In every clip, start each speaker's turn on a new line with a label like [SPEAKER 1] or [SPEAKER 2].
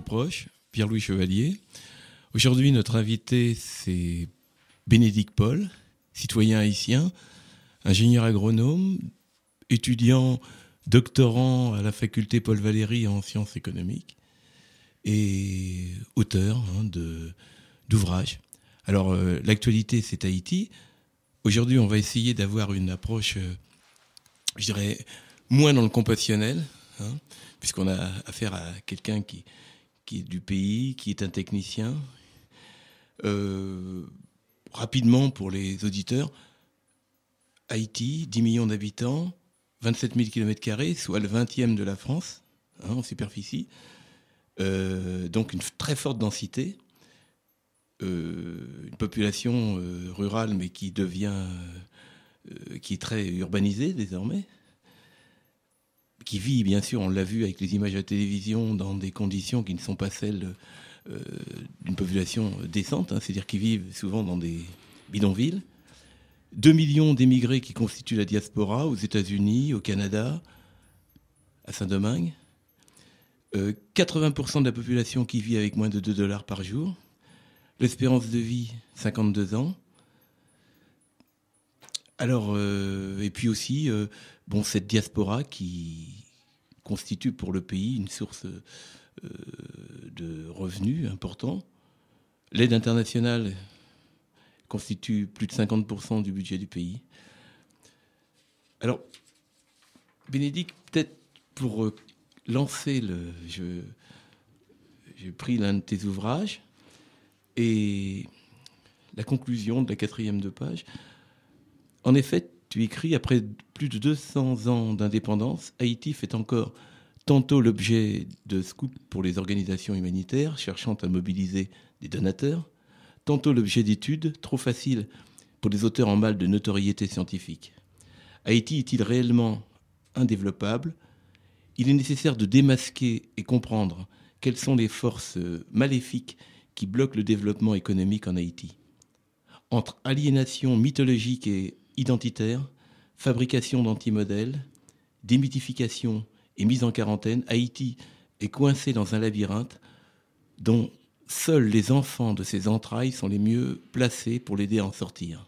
[SPEAKER 1] proche, Pierre-Louis Chevalier. Aujourd'hui, notre invité, c'est Bénédicte Paul, citoyen haïtien, ingénieur agronome, étudiant, doctorant à la faculté Paul Valéry en sciences économiques et auteur d'ouvrages. Alors, l'actualité, c'est Haïti. Aujourd'hui, on va essayer d'avoir une approche, je dirais, moins dans le compassionnel, puisqu'on a affaire à quelqu'un qui est du pays, qui est un technicien. Rapidement, pour les auditeurs, Haïti, 10 millions d'habitants, 27 000 km², soit le 20e de la France, en superficie. Donc une très forte densité. Une population rurale, mais qui est très urbanisée désormais. Qui vit, bien sûr, on l'a vu avec les images à la télévision, dans des conditions qui ne sont pas celles d'une population décente, c'est-à-dire qui vivent souvent dans des bidonvilles. 2 millions d'émigrés qui constituent la diaspora aux États-Unis, au Canada, à Saint-Domingue. 80% de la population qui vit avec moins de $2 par jour. L'espérance de vie, 52 ans. Alors, et puis aussi, cette diaspora qui constitue pour le pays une source de revenus important. L'aide internationale constitue plus de 50% du budget du pays. Alors, Bénédicte, peut-être pour lancer j'ai pris l'un de tes ouvrages et la conclusion de la 4e de page. En effet, tu écris, après plus de 200 ans d'indépendance, Haïti fait encore tantôt l'objet de scoops pour les organisations humanitaires cherchant à mobiliser des donateurs, tantôt l'objet d'études trop faciles pour des auteurs en mal de notoriété scientifique. Haïti est-il réellement indéveloppable ? Il est nécessaire de démasquer et comprendre quelles sont les forces maléfiques qui bloquent le développement économique en Haïti. Entre aliénation mythologique et identitaire, fabrication d'antimodèles, démythification et mise en quarantaine, Haïti est coincé dans un labyrinthe dont seuls les enfants de ses entrailles sont les mieux placés pour l'aider à en sortir.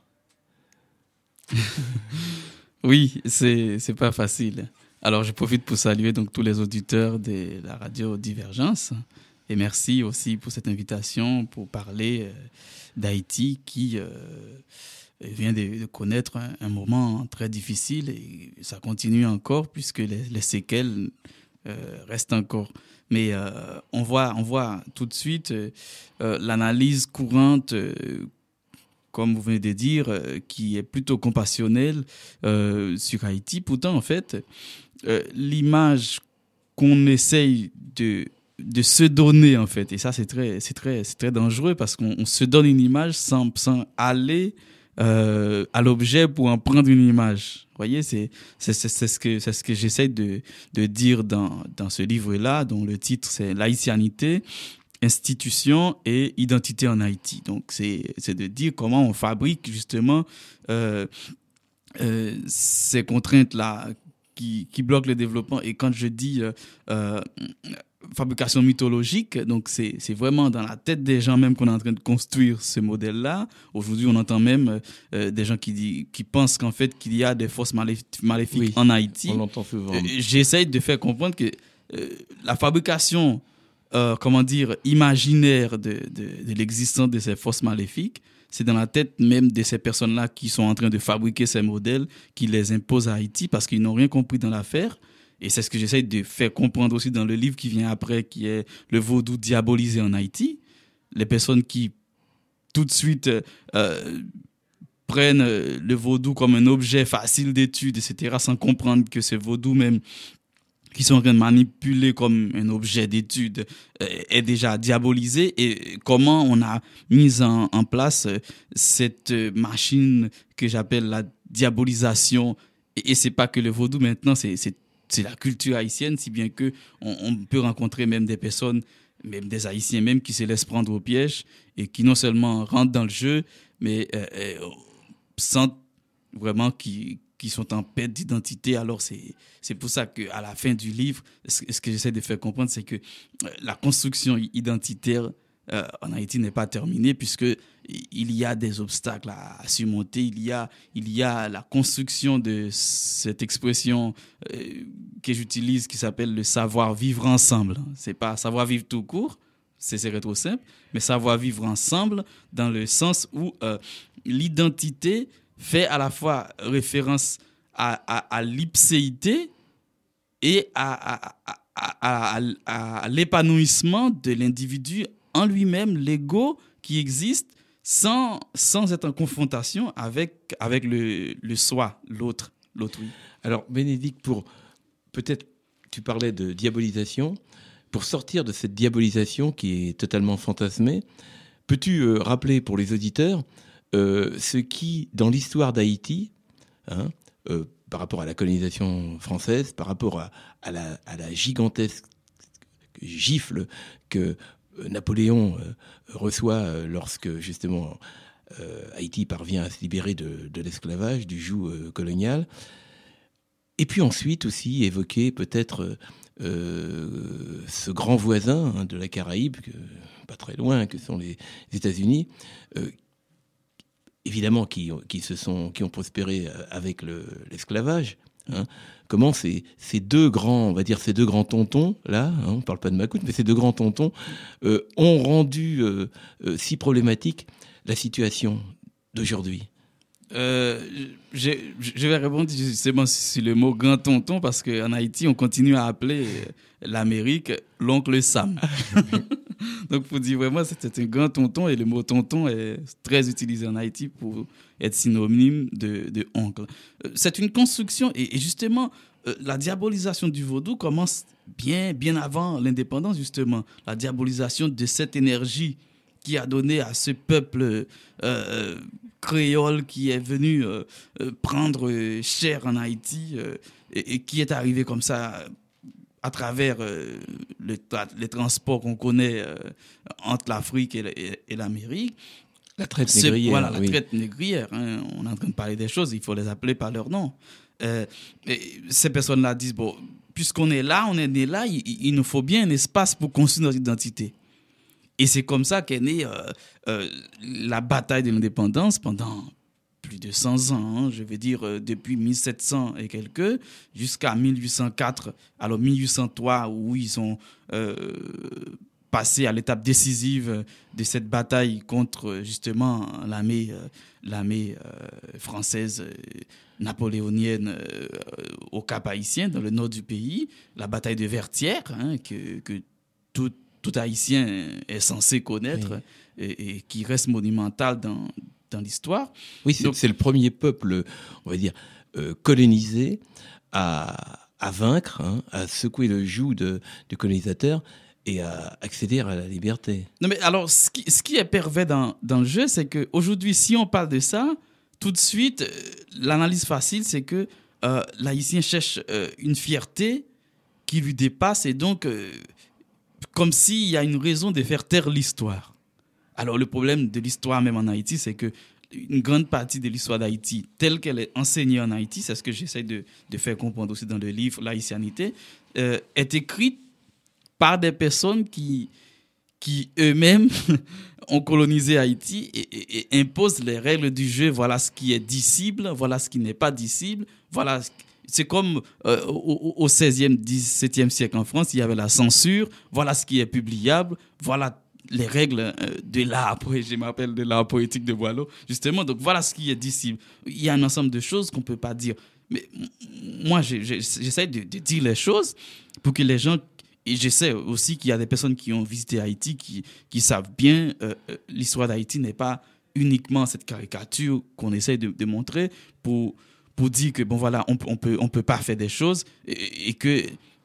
[SPEAKER 2] Oui, c'est pas facile. Alors, je profite pour saluer donc tous les auditeurs de la radio Divergence et merci aussi pour cette invitation pour parler d'Haïti qui vient de connaître un moment très difficile et ça continue encore puisque les séquelles restent encore. Mais on voit tout de suite l'analyse courante, comme vous venez de dire, qui est plutôt compassionnelle sur Haïti. Pourtant, en fait, l'image qu'on essaye de se donner, en fait, et ça, c'est très dangereux parce qu'on se donne une image sans aller à l'objet pour en prendre une image. Vous voyez, c'est ce que j'essaie de dire dans ce livre-là, dont le titre c'est L'haïtianité, institution et identité en Haïti. Donc c'est de dire comment on fabrique justement ces contraintes-là qui bloquent le développement. Et quand je dis fabrication mythologique, donc c'est vraiment dans la tête des gens même qu'on est en train de construire ce modèle-là. Aujourd'hui, on entend même des gens qui pensent qu'en fait qu'il y a des forces maléfiques en Haïti.
[SPEAKER 1] On l'entend souvent.
[SPEAKER 2] J'essaye de faire comprendre que la fabrication imaginaire de l'existence de ces forces maléfiques, c'est dans la tête même de ces personnes-là qui sont en train de fabriquer ces modèles, qui les imposent à Haïti parce qu'ils n'ont rien compris dans l'affaire. Et c'est ce que j'essaie de faire comprendre aussi dans le livre qui vient après, qui est Le vaudou diabolisé en Haïti. Les personnes qui, tout de suite, prennent le vaudou comme un objet facile d'étude, etc., sans comprendre que ce vaudou même qui sont en train de manipuler comme un objet d'étude est déjà diabolisé et comment on a mis en place cette machine que j'appelle la diabolisation. Et c'est pas que le vaudou maintenant, c'est la culture haïtienne, si bien que on peut rencontrer même des personnes, même des Haïtiens même, qui se laissent prendre au piège et qui non seulement rentrent dans le jeu, mais sentent vraiment qui sont en perte d'identité. Alors, c'est pour ça qu'à la fin du livre, ce que j'essaie de faire comprendre, c'est que la construction identitaire en Haïti n'est pas terminée, puisque il y a des obstacles à surmonter. Il y a la construction de cette expression que j'utilise qui s'appelle le savoir vivre ensemble. C'est pas savoir vivre tout court, c'est trop simple, mais savoir vivre ensemble dans le sens où l'identité fait à la fois référence à l'ipséité et à l'épanouissement de l'individu en lui-même, l'ego qui existe sans être en confrontation avec le soi, l'autrui.
[SPEAKER 1] Alors, Bénédicte, peut-être tu parlais de diabolisation. Pour sortir de cette diabolisation qui est totalement fantasmée, peux-tu rappeler pour les auditeurs ce qui, dans l'histoire d'Haïti, par rapport à la colonisation française, par rapport à la gigantesque gifle que Napoléon reçoit lorsque, justement, Haïti parvient à se libérer de l'esclavage, du joug colonial. Et puis ensuite aussi évoquer peut-être ce grand voisin de la Caraïbe, pas très loin, que sont les États-Unis, évidemment qui ont prospéré avec l'esclavage. Comment ces deux grands, on va dire ces deux grands tontons là, on parle pas de Macoute, mais ces deux grands tontons ont rendu si problématique la situation d'aujourd'hui.
[SPEAKER 2] Je vais répondre justement sur le mot grand tonton, parce qu'en Haïti, on continue à appeler l'Amérique l'oncle Sam. Donc, pour dire vraiment, c'était un grand tonton, et le mot tonton est très utilisé en Haïti pour être synonyme de oncle. C'est une construction, et justement, la diabolisation du vaudou commence bien avant l'indépendance, justement. La diabolisation de cette énergie qui a donné à ce peuple créole qui est venu prendre chair en Haïti et qui est arrivé comme ça à travers les transports qu'on connaît entre l'Afrique et l'Amérique.
[SPEAKER 1] La traite négrière.
[SPEAKER 2] Voilà, la traite négrière. On est en train de parler des choses, il faut les appeler par leur nom. Et ces personnes-là disent, bon, puisqu'on est là, on est né là, il nous faut bien un espace pour construire notre identité. Et c'est comme ça qu'est née la bataille de l'indépendance pendant plus de 100 ans, je veux dire depuis 1700 et quelques, jusqu'à 1804. Alors 1803, où ils ont passé à l'étape décisive de cette bataille contre justement l'armée française napoléonienne au Cap Haïtien, dans le nord du pays, la bataille de Vertières, que tout Haïtien est censé connaître, oui, et qui reste monumental dans l'histoire.
[SPEAKER 1] Oui, c'est le premier peuple, on va dire, colonisé à vaincre, à secouer le joug du colonisateur et à accéder à la liberté.
[SPEAKER 2] Non, mais alors, ce qui est pervers dans le jeu, c'est qu'aujourd'hui, si on parle de ça, tout de suite, l'analyse facile, c'est que l'Haïtien cherche une fierté qui lui dépasse, et donc comme s'il y a une raison de faire taire l'histoire. Alors le problème de l'histoire même en Haïti, c'est que une grande partie de l'histoire d'Haïti, telle qu'elle est enseignée en Haïti, c'est ce que j'essaie de faire comprendre aussi dans le livre L'Haïtianité, est écrite par des personnes qui eux-mêmes ont colonisé Haïti et imposent les règles du jeu. Voilà ce qui est dissible, voilà ce qui n'est pas dissible, voilà. C'est comme au 16e, 17e siècle en France, il y avait la censure. Voilà ce qui est publiable. Voilà les règles de l'art. Je m'appelle de l'art poétique de Boileau. Justement, donc voilà ce qui est dissible. Il y a un ensemble de choses qu'on ne peut pas dire. Mais moi, j'essaie de dire les choses pour que les gens... Et je sais aussi qu'il y a des personnes qui ont visité Haïti qui savent bien l'histoire d'Haïti n'est pas uniquement cette caricature qu'on essaie de montrer pour dire que bon voilà, on peut pas faire des choses et que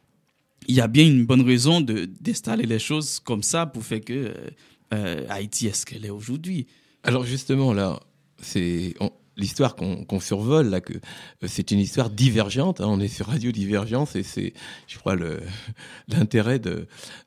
[SPEAKER 2] il y a bien une bonne raison d'installer les choses comme ça pour faire que Haïti est ce qu'elle est aujourd'hui.
[SPEAKER 1] Alors justement là, c'est l'histoire qu'on survole là, que c'est une histoire divergente. On est sur Radio Divergence et c'est, je crois, l'intérêt de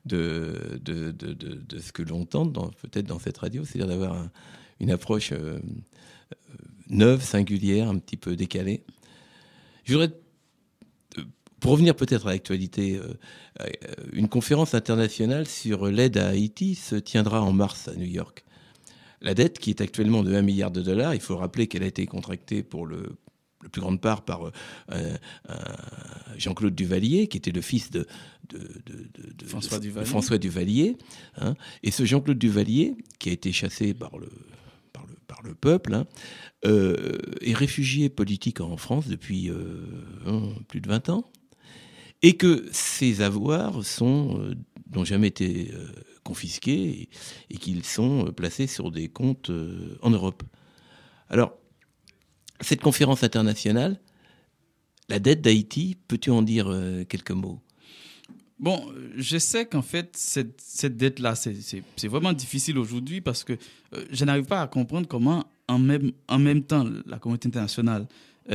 [SPEAKER 1] ce que l'on tente peut-être dans cette radio, c'est-à-dire d'avoir une approche neuve, singulière, un petit peu décalée, Je voudrais, pour revenir peut-être à l'actualité, une conférence internationale sur l'aide à Haïti se tiendra en mars à New York. La dette, qui est actuellement de $1 milliard, il faut rappeler qu'elle a été contractée pour la plus grande part par Jean-Claude Duvalier, qui était le fils de François Duvalier. Hein. Et ce Jean-Claude Duvalier, qui a été chassé par le peuple, hein, est réfugié politique en France depuis plus de 20 ans. Et que ses avoirs n'ont jamais été confisqués et qu'ils sont placés sur des comptes en Europe. Alors, cette conférence internationale, la dette d'Haïti, peux-tu en dire quelques mots ?
[SPEAKER 2] Bon, je sais qu'en fait, cette dette-là, c'est vraiment difficile aujourd'hui parce que je n'arrive pas à comprendre comment, en même temps, la communauté internationale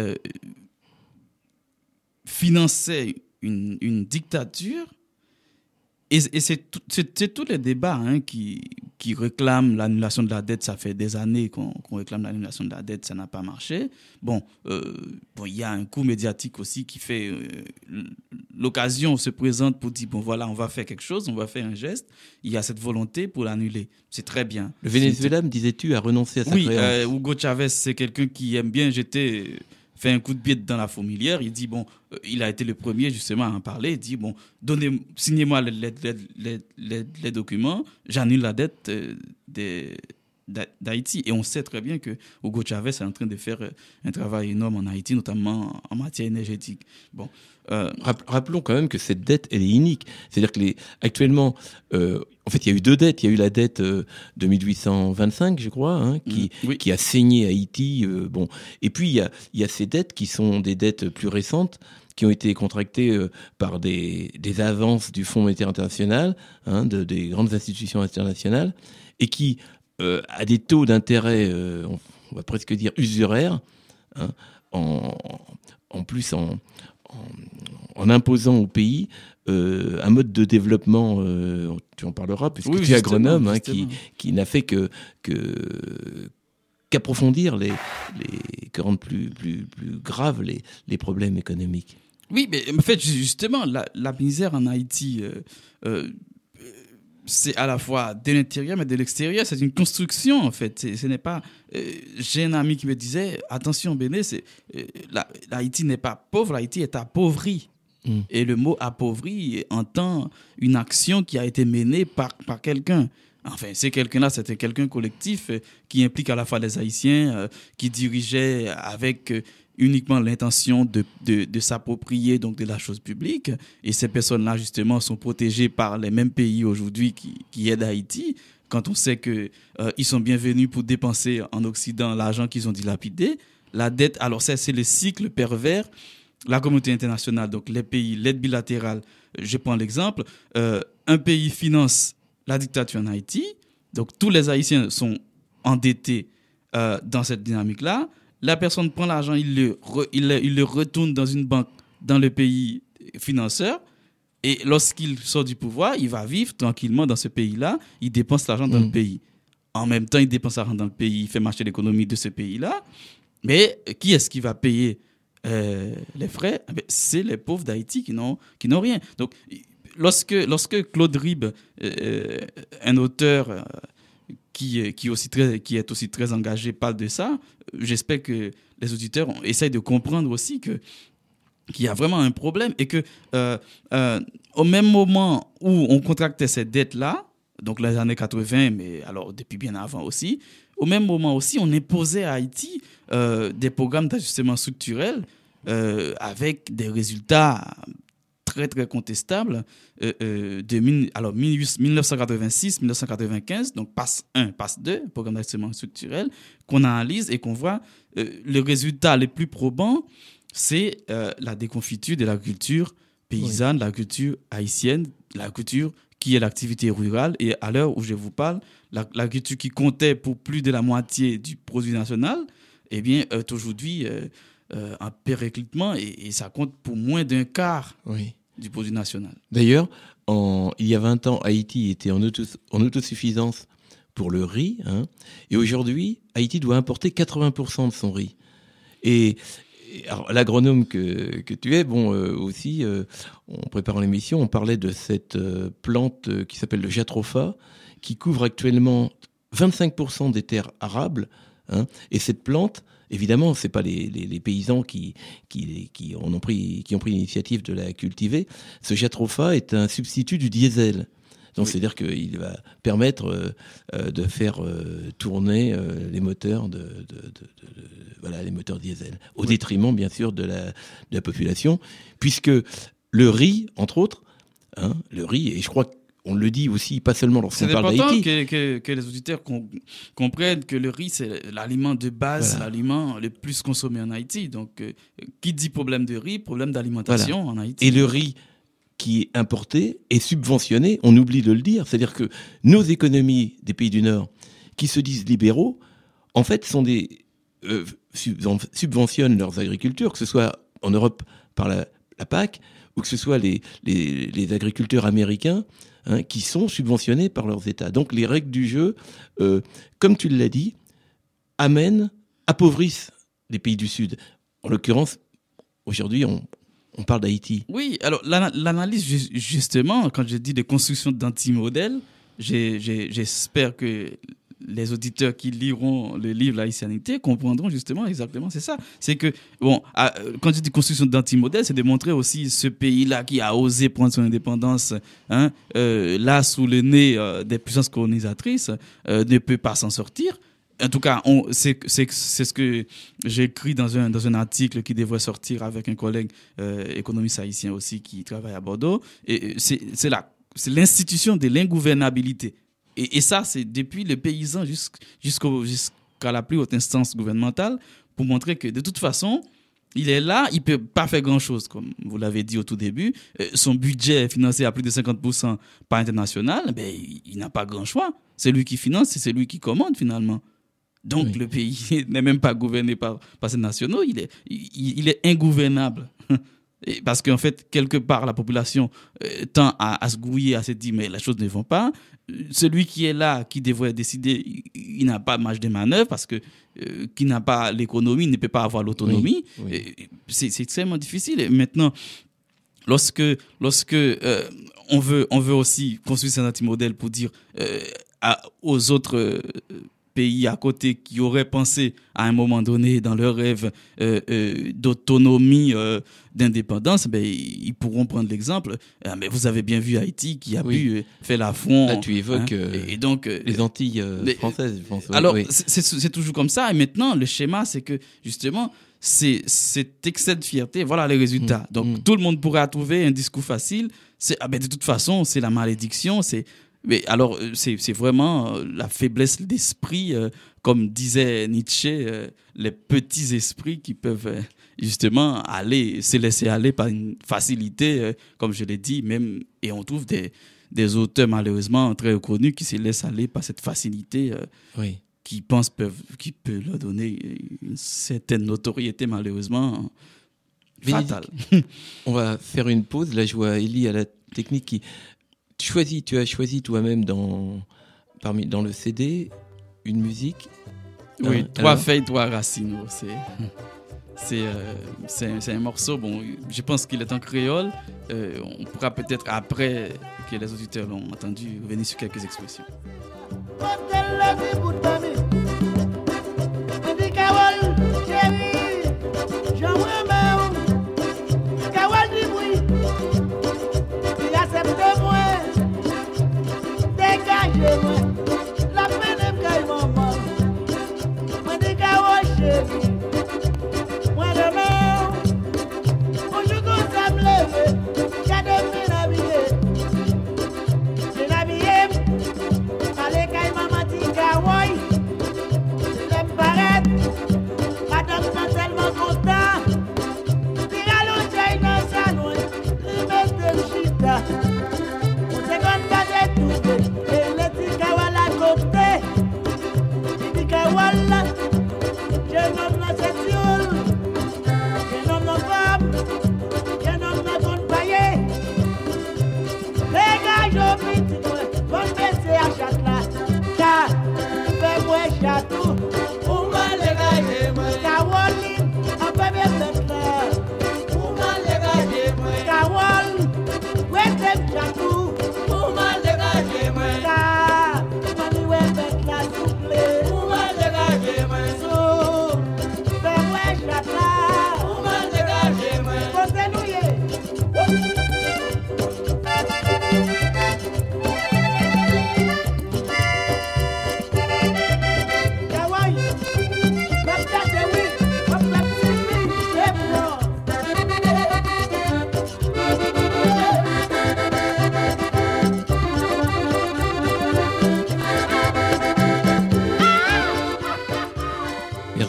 [SPEAKER 2] finançait une dictature. Et c'est tous les débats qui réclament l'annulation de la dette. Ça fait des années qu'on réclame l'annulation de la dette, ça n'a pas marché. Bon, il y a un coup médiatique aussi qui fait... l'occasion se présente pour dire, bon voilà, on va faire quelque chose, on va faire un geste. Il y a cette volonté pour l'annuler. C'est très bien.
[SPEAKER 1] Le Venezuela, me disais-tu, a renoncé à sa créance.
[SPEAKER 2] Oui, Hugo Chavez, c'est quelqu'un qui aime bien fait un coup de pied dans la fourmilière. Il dit, bon, il a été le premier justement à en parler. Il dit, bon, signez-moi les documents, j'annule la dette d'Haïti. Et on sait très bien que Hugo Chavez est en train de faire un travail énorme en Haïti, notamment en matière énergétique. Bon,
[SPEAKER 1] rappelons quand même que cette dette, elle est inique. C'est-à-dire que actuellement, en fait, il y a eu deux dettes. Il y a eu la dette de 1825, je crois, hein, qui a saigné Haïti. Et puis il y a ces dettes qui sont des dettes plus récentes, qui ont été contractées par des avances du Fonds monétaire international, hein, des grandes institutions internationales, et qui à des taux d'intérêt, on va presque dire usuraires, hein, en plus en imposant au pays un mode de développement, tu en parleras, puisque tu es agronome, hein, qui n'a fait qu'approfondir que rendre plus graves les problèmes économiques.
[SPEAKER 2] Oui, mais en fait, justement, la misère en Haïti, c'est à la fois de l'intérieur, mais de l'extérieur. C'est une construction, en fait. Ce n'est pas... j'ai un ami qui me disait, attention, Béné, l'Haïti n'est pas pauvre, l'Haïti est appauvri. Et le mot appauvri entend une action qui a été menée par quelqu'un. Enfin, c'est quelqu'un-là, c'était quelqu'un collectif qui implique à la fois les Haïtiens, qui dirigeait avec uniquement l'intention de s'approprier donc de la chose publique. Et ces personnes-là, justement, sont protégées par les mêmes pays aujourd'hui qui aident Haïti. Quand on sait qu'ils sont bienvenus pour dépenser en Occident l'argent qu'ils ont dilapidé. La dette, alors ça, c'est le cycle pervers. La communauté internationale, donc les pays, l'aide bilatérale, je prends l'exemple, un pays finance la dictature en Haïti, donc tous les Haïtiens sont endettés dans cette dynamique-là. La personne prend l'argent, il le retourne dans une banque dans le pays financeur, et lorsqu'il sort du pouvoir, il va vivre tranquillement dans ce pays-là, il dépense l'argent dans le pays. En même temps, il dépense l'argent dans le pays, il fait marcher l'économie de ce pays-là, mais qui est-ce qui va payer les frais? C'est les pauvres d'Haïti qui n'ont rien. Donc, lorsque Claude Ribes, un auteur qui est aussi très engagé, parle de ça, j'espère que les auditeurs essayent de comprendre aussi qu'il y a vraiment un problème et que au même moment où on contractait cette dette-là, donc les années 80, mais alors depuis bien avant aussi, au même moment aussi, on imposait à Haïti des programmes d'ajustement structurel avec des résultats très, très contestables de 1986-1995, donc PASS 1, PASS 2, programme d'ajustement structurel, qu'on analyse et qu'on voit le résultat le plus probant, c'est la déconfiture de l'agriculture paysanne, l'agriculture haïtienne, l'agriculture qui est l'activité rurale. Et à l'heure où je vous parle, l'agriculture qui comptait pour plus de la moitié du produit national, eh bien, est aujourd'hui en périclitement et ça compte pour moins d'un quart du produit national.
[SPEAKER 1] D'ailleurs, il y a 20 ans, Haïti était en autosuffisance pour le riz, hein, et aujourd'hui, Haïti doit importer 80% de son riz. Et Alors, l'agronome que tu es, aussi, en préparant l'émission, on parlait de cette plante qui s'appelle le jatropha, qui couvre actuellement 25% des terres arables. Hein, et cette plante, évidemment, c'est pas les paysans qui ont pris l'initiative de la cultiver. Ce jatropha est un substitut du diesel. Donc, c'est-à-dire qu'il va permettre de faire tourner les moteurs les moteurs diesel, au détriment, bien sûr, de la population, puisque le riz, entre autres, le riz, et je crois qu'on le dit aussi, pas seulement lorsqu'on parle d'Haïti.
[SPEAKER 2] C'est important que les auditeurs comprennent que le riz, c'est l'aliment de base, l'aliment le plus consommé en Haïti. Donc, qui dit problème de riz, problème d'alimentation en Haïti.
[SPEAKER 1] Et le riz qui est importé est subventionné, on oublie de le dire. C'est-à-dire que nos économies des pays du Nord, qui se disent libéraux, en fait, sont subventionnent leurs agricultures, que ce soit en Europe par la PAC, ou que ce soit les agriculteurs américains, qui sont subventionnés par leurs États. Donc les règles du jeu, comme tu l'as dit, appauvrissent les pays du Sud. En l'occurrence, aujourd'hui, on parle d'Haïti.
[SPEAKER 2] Oui, alors l'analyse, justement, quand je dis de construction d'antimodèles, j'espère que les auditeurs qui liront le livre Laïcianité comprendront justement exactement, c'est ça. C'est que, quand je dis construction d'antimodèles, c'est de montrer aussi ce pays-là qui a osé prendre son indépendance, là, sous le nez des puissances colonisatrices, ne peut pas s'en sortir. En tout cas, c'est ce que j'ai écrit dans un article qui devrait sortir avec un collègue économiste haïtien aussi qui travaille à Bordeaux. Et c'est l'institution de l'ingouvernabilité. Et ça, c'est depuis le paysan jusqu'à la plus haute instance gouvernementale pour montrer que de toute façon, il est là, il ne peut pas faire grand-chose, comme vous l'avez dit au tout début. Son budget est financé à plus de 50% par international. Ben, il n'a pas grand choix. C'est lui qui finance, c'est lui qui commande finalement. Donc, le pays n'est même pas gouverné par ses nationaux, il est ingouvernable. Parce qu'en fait, quelque part, la population tend à se grouiller, à se dire, mais les choses ne vont pas. Celui qui est là, qui devrait décider, il n'a pas marge de manœuvre parce que qui n'a pas l'économie, ne peut pas avoir l'autonomie. C'est extrêmement difficile. Et maintenant, lorsque on veut aussi construire ces antimodèles pour dire aux autres pays à côté qui auraient pensé à un moment donné dans leur rêve d'autonomie, d'indépendance, ils pourront prendre l'exemple. Mais vous avez bien vu Haïti qui a pu faire l'affront.
[SPEAKER 1] Là, tu évoques et donc, les Antilles françaises, je pense.
[SPEAKER 2] Alors, c'est toujours comme ça. Et maintenant, le schéma, c'est que justement, c'est cet excès de fierté, voilà les résultats. Donc, tout le monde pourra trouver un discours facile. De toute façon, c'est la malédiction, Mais alors, c'est vraiment la faiblesse d'esprit, comme disait Nietzsche, les petits esprits qui peuvent justement se laisser aller par une facilité, comme je l'ai dit, même, et on trouve des auteurs malheureusement très reconnus qui se laissent aller par cette facilité, qui pensent qui peut leur donner une certaine notoriété malheureusement fatale.
[SPEAKER 1] On va faire une pause. Là, je vois Élie à la technique qui... Tu as choisi toi-même dans le CD une musique.
[SPEAKER 2] Oui, Trois feuilles, trois racines. C'est un morceau. Bon, je pense qu'il est en créole. On pourra peut-être après que les auditeurs l'ont entendu revenir sur quelques expressions.
[SPEAKER 3] La peine me caille maman. Moi des gars chérie. Moi demain, on joue comme ça me lever. J'ai de m'habiller. Je m'habiller. Allez caille maman dit kawaii. Je l'aime paraître. Madame sont tellement content. Puis allons j'ai dans le salon. Il met de chita. On se compte pas de tout. Kawa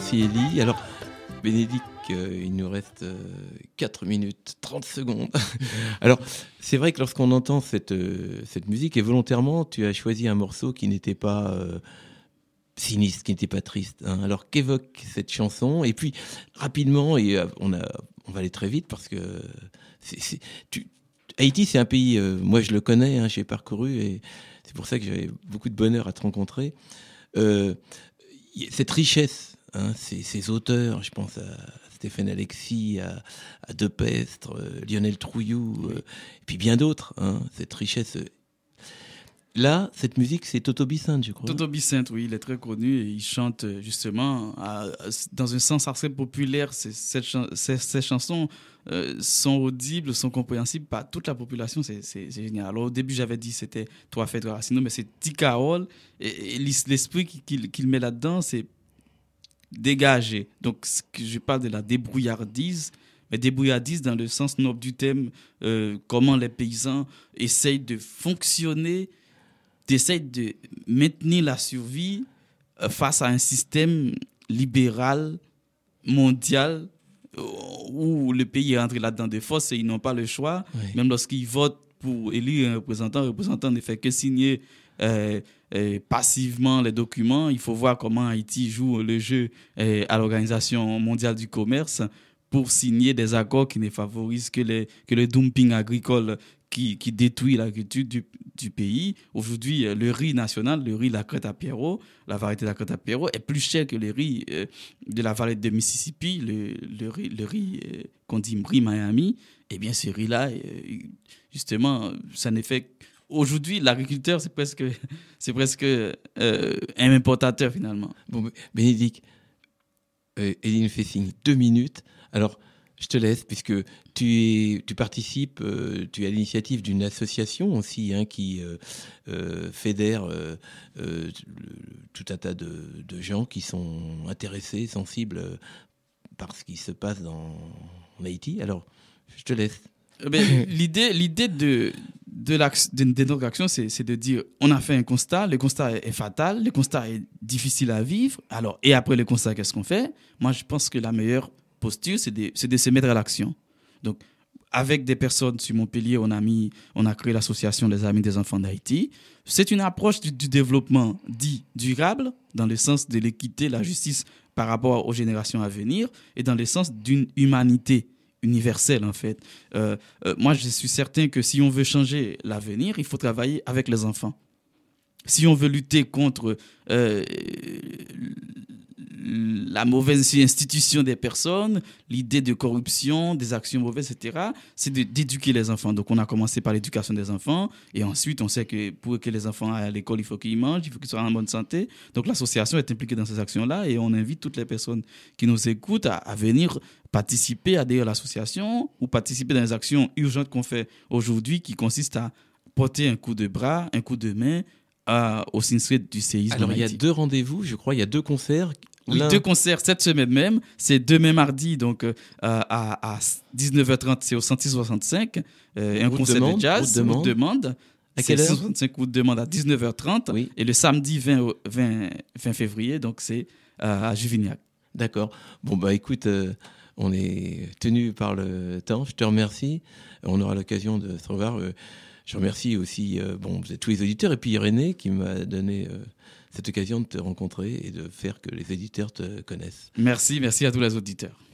[SPEAKER 1] Merci Elie. Alors, Bénédicte, il nous reste 4 minutes 30 secondes. Alors, c'est vrai que lorsqu'on entend cette musique, et volontairement, tu as choisi un morceau qui n'était pas sinistre, qui n'était pas triste. Hein. Alors, qu'évoque cette chanson ? Et puis, rapidement, et on va aller très vite parce que Haïti, c'est un pays, moi je le connais, hein, j'ai parcouru, et c'est pour ça que j'avais beaucoup de bonheur à te rencontrer. Cette richesse, hein, ces auteurs, je pense à Stéphane Alexis, à Depestre, Lionel Trouillou, et puis bien d'autres, hein, cette richesse. Là, cette musique, c'est Toto Bicinte, je crois.
[SPEAKER 2] Toto Bicinte, oui, il est très connu et il chante justement dans un sens assez populaire. Ces chansons sont audibles, sont compréhensibles par toute la population. C'est génial. Alors au début, j'avais dit c'était Toi fait toi Racino, mais c'est Ticaol et l'esprit qu'il met là-dedans, c'est dégagé. Donc je parle de la débrouillardise. Mais débrouillardise dans le sens noble du thème, comment les paysans essayent de fonctionner, d'essayer de maintenir la survie face à un système libéral, mondial, où le pays est entré là-dedans de force et ils n'ont pas le choix. Oui. Même lorsqu'ils votent pour élire un représentant, le représentant ne fait que signer passivement les documents. Il faut voir comment Haïti joue le jeu à l'Organisation mondiale du commerce pour signer des accords qui ne favorisent que le dumping agricole qui détruit l'agriculture du pays. Aujourd'hui, le riz national, le riz de la crête à Pierrot, la variété de la crête à Pierrot, est plus cher que le riz de la vallée de Mississippi, le riz qu'on dit riz Miami. Eh bien, ce riz-là, justement, ça n'est fait... Aujourd'hui, l'agriculteur, c'est presque un importateur, finalement.
[SPEAKER 1] Bon, Bénédicte, Elie nous fait signe 2 minutes. Alors, je te laisse, puisque tu participes, tu es à l'initiative d'une association aussi, hein, qui fédère tout un tas de gens qui sont intéressés, sensibles par ce qui se passe en Haïti. Alors, je te laisse.
[SPEAKER 2] L'idée de notre action, c'est de dire, on a fait un constat, le constat est fatal, le constat est difficile à vivre. Alors, et après le constat, qu'est-ce qu'on fait ? Moi, je pense que la meilleure posture, c'est de se mettre à l'action. Donc, avec des personnes sur Montpellier, on a créé l'association des Amis des enfants d'Haïti. C'est une approche du développement dit durable, dans le sens de l'équité, la justice par rapport aux générations à venir, et dans le sens d'une humanité universelle, en fait. Moi, je suis certain que si on veut changer l'avenir, il faut travailler avec les enfants. Si on veut lutter contre la mauvaise institution des personnes, l'idée de corruption, des actions mauvaises, etc., c'est d'éduquer les enfants. Donc, on a commencé par l'éducation des enfants, et ensuite, on sait que pour que les enfants aillent à l'école, il faut qu'ils mangent, il faut qu'ils soient en bonne santé. Donc, l'association est impliquée dans ces actions-là, et on invite toutes les personnes qui nous écoutent à venir participer, adhérer à l'association, ou participer dans les actions urgentes qu'on fait aujourd'hui, qui consistent à porter un coup de bras, un coup de main au sinistré du séisme.
[SPEAKER 1] Alors, il y a 2 rendez-vous, je crois, il y a 2 concerts.
[SPEAKER 2] Oui, 2 concerts cette semaine même. C'est demain mardi, donc à 19h30, c'est au 165. Un concert de jazz, route demande.
[SPEAKER 1] À quelle heure ?
[SPEAKER 2] 165 route demande à 19h30. Oui. Et le samedi 20 février, donc c'est à Juvignac.
[SPEAKER 1] D'accord. Bon, bah écoute, on est tenu par le temps. Je te remercie. On aura l'occasion de se revoir. Je remercie aussi tous les auditeurs et puis Irénée qui m'a donné cette occasion de te rencontrer et de faire que les auditeurs te connaissent.
[SPEAKER 2] Merci à tous les auditeurs.